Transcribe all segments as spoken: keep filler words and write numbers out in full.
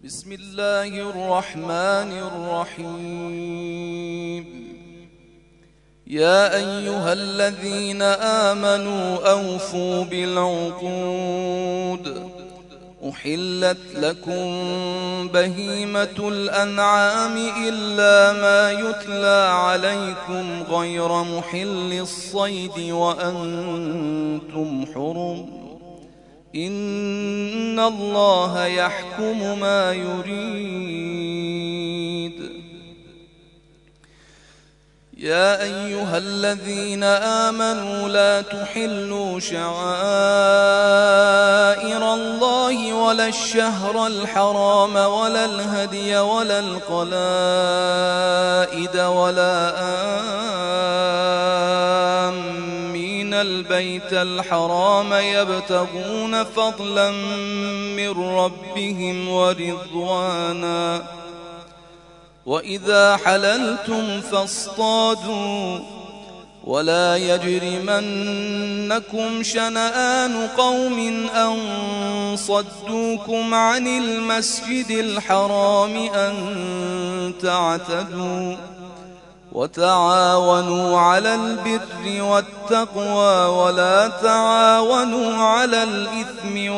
بسم الله الرحمن الرحيم. يا أيها الذين آمنوا أوفوا بالعقود. أحلت لكم بهيمة الأنعام إلا ما يتلى عليكم غير محل الصيد وأنتم حرم. إن الله يحكم ما يريد. يا أيها الذين آمنوا لا تحلوا شعائر الله ولا الشهر الحرام ولا الهدي ولا القلائد ولا آمين البيت الحرام يبتغون فضلا من ربهم ورضوانا. وإذا حللتم فاصطادوا ولا يجرمنكم شنآن قوم أن صدوكم عن المسجد الحرام أن تعتدوا. وتعاونوا على البر والتقوى ولا تعاونوا على الإثم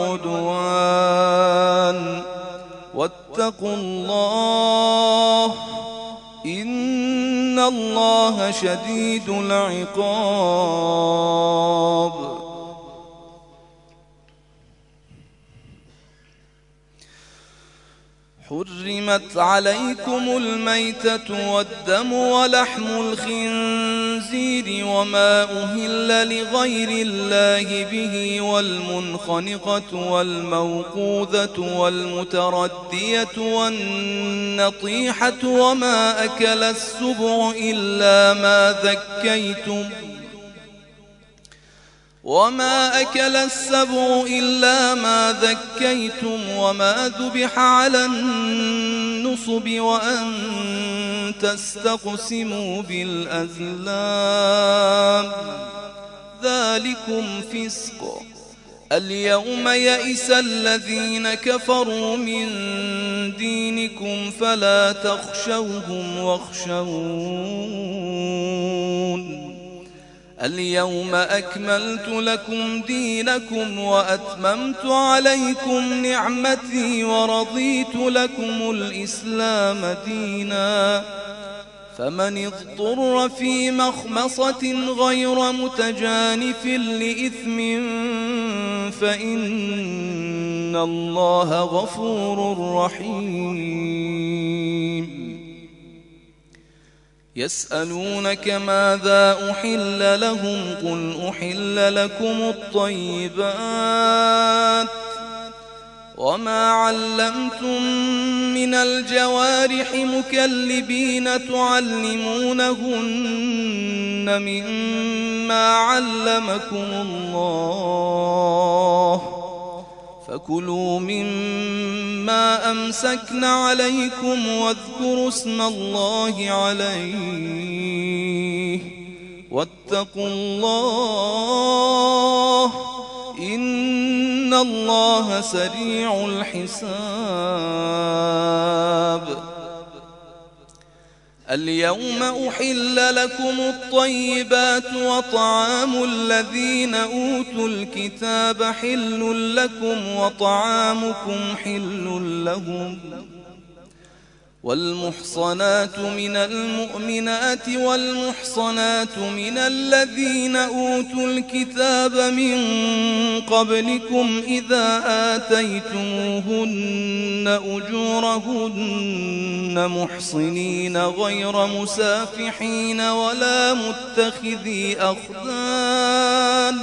والعدوان. واتقوا الله إن الله شديد العقاب. حرمت عليكم الميتة والدم ولحم الخنزير وما أهل لغير الله به والمنخنقة والموقوذة والمتردية والنطيحة وما أكل السبع إلا ما ذكيتم وما أكل السبع إلا ما ذكيتم وما ذبح على النصب وأن تستقسموا بالأزلام ذلكم فسق. اليوم يئس الذين كفروا من دينكم فلا تخشوهم واخشون. اليوم أكملت لكم دينكم وأتممت عليكم نعمتي ورضيت لكم الإسلام دينا. فمن اضطر في مخمصة غير متجانف لإثم فإن الله غفور رحيم. يسألونك ماذا أحل لهم قل أحل لكم الطيبات وما علمتم من الجوارح مكلبين تعلمونهن مما علمكم الله فكلوا مما أمسكن عليكم واذكروا اسم الله عليه واتقوا الله إن الله سريع الحساب. اليوم أحل لكم الطيبات وطعام الذين أوتوا الكتاب حل لكم وطعامكم حل لهم. والمحصنات من المؤمنات والمحصنات من الذين أوتوا الكتاب من قبلكم إذا آتيتموهن أجورهن محصنين غير مسافحين ولا متخذي أخدان.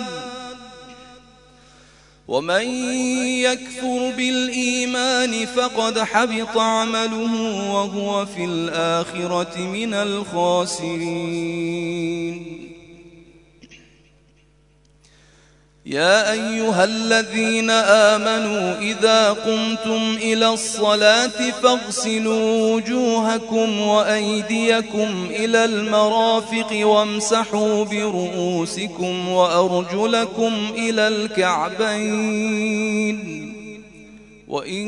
ومن يكفر بالإيمان فقد حبط عمله وهو في الآخرة من الخاسرين. يا أيها الذين آمنوا إذا قمتم إلى الصلاة فاغسلوا وجوهكم وأيديكم إلى المرافق وامسحوا برؤوسكم وأرجلكم إلى الكعبين وإن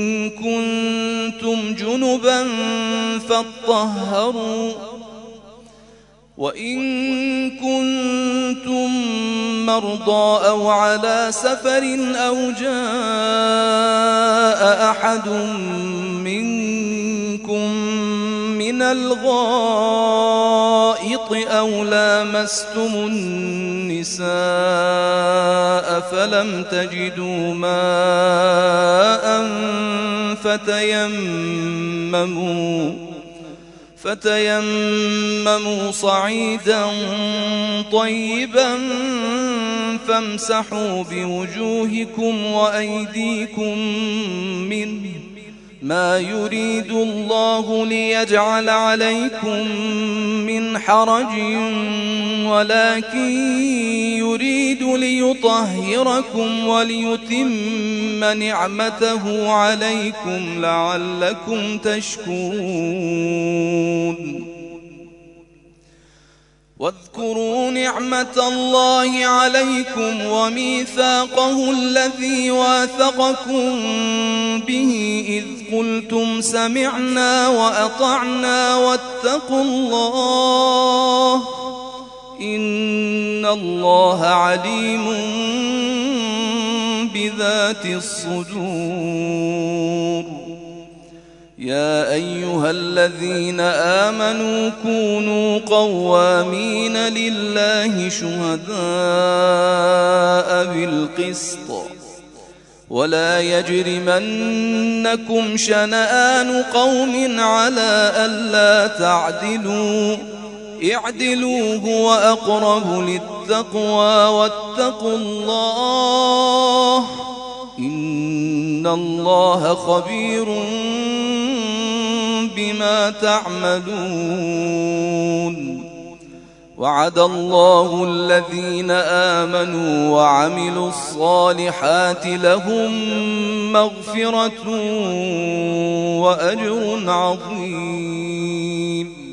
كنتم جنبا فاطهروا وإن كنتم مرضى أو على سفر أو جاء أحد منكم من الغائط أو لامستم النساء فلم تجدوا ماء فتيمموا فتيمموا صعيدا طيبا فامسحوا بوجوهكم وأيديكم منه ما يريد الله ليجعل عليكم من حرج ولكن يريد ليطهركم وليتم نعمته عليكم لعلكم تشكرون واذكروا نعمة الله عليكم وميثاقه الذي واثقكم به إذ قلتم سمعنا وأطعنا واتقوا الله إن الله عليم بذات الصدور يا أيها الذين آمنوا كونوا قوامين لله شهداء بالقسط ولا يجرمنكم شنآن قوم على ألا تعدلوا اعدلوا هو أقرب للتقوى واتقوا الله إن الله خبير بما تعملون وعد الله الذين آمنوا وعملوا الصالحات لهم مغفرة وأجر عظيم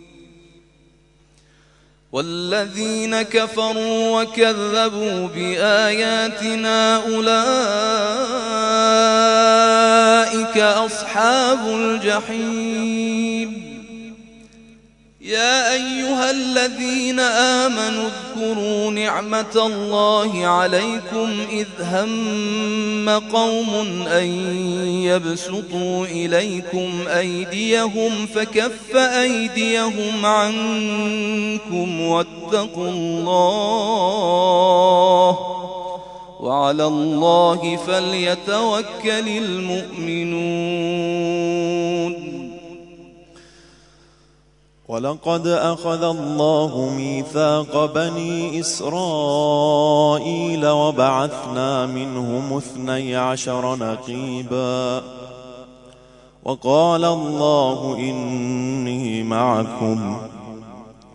والذين كفروا وكذبوا بآياتنا أولئك أصحاب الجحيم يا أيها الذين آمنوا اذكروا نعمة الله عليكم إذ هم قوم أن يبسطوا إليكم أيديهم فكف أيديهم عنكم واتقوا الله وعلى الله فليتوكل المؤمنون ولقد أخذ الله ميثاق بني إسرائيل وبعثنا منهم اثني عشر نقيبا وقال الله إني معكم